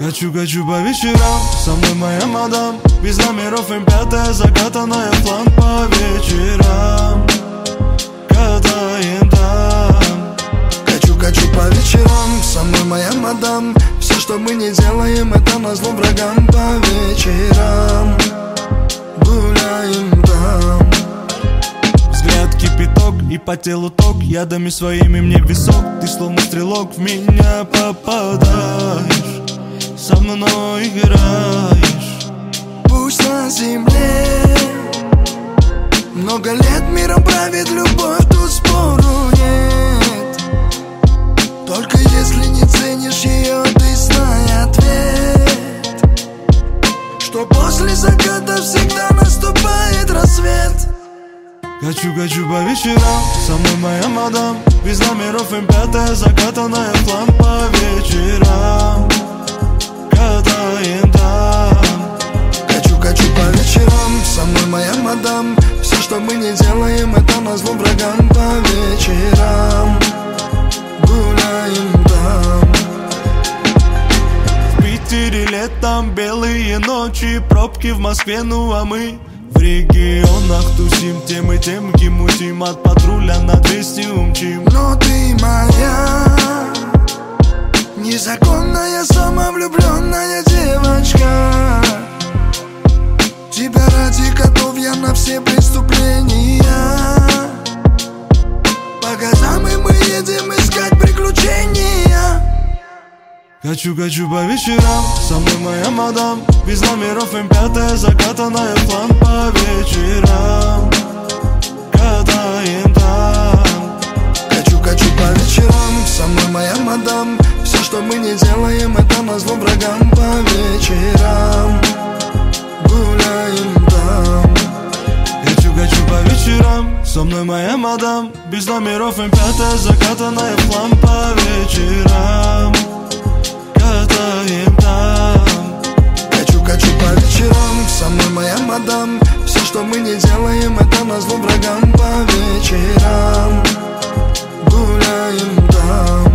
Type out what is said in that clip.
Качу по вечерам, со мной моя мадам. Без номеров М5, закатанная в план. По вечерам катаем там. Качу по вечерам, со мной моя мадам. Все, что мы не делаем, это назло врагам. По вечерам гуляем там. Взгляд кипяток и по телу ток. Ядами своими мне висок. Ты словно стрелок, в меня попадаешь. Со мной играешь. Пусть на земле много лет миром правит любовь, тут спору нет. Только если не ценишь ее, ты знай ответ, что после заката всегда наступает рассвет. Качу по вечерам, со мной моя мадам. Без номеров М5, закатанная в план. По вечерам катаем там. Качу по вечерам, со мной моя мадам. Все, что мы не делаем, это назло врагам. По вечерам гуляем там. В Питере летом белые ночи, пробки в Москве, ну а мы в регионах тусим, тем и тем мутим. От патруля на 200 умчим. Но ты моя незаконная, самовлюбленная девочка. Тебя ради готов я на все преступления. По годам и мы едем искать приключения. Качу по вечерам, со мной моя мадам. Без номеров М5, закатанная в план. По вечерам катаем там. Качу по вечерам, со мной моя мадам. Все, что мы не делаем, это назло врагам. По вечерам гуляем там. Качу по вечерам, со мной моя мадам. Без номеров М5, закатанная в план. По вечерам катаем там. Качу по вечерам, со мной моя мадам. Все, что мы не делаем, это назло врагам. По вечерам гуляем там.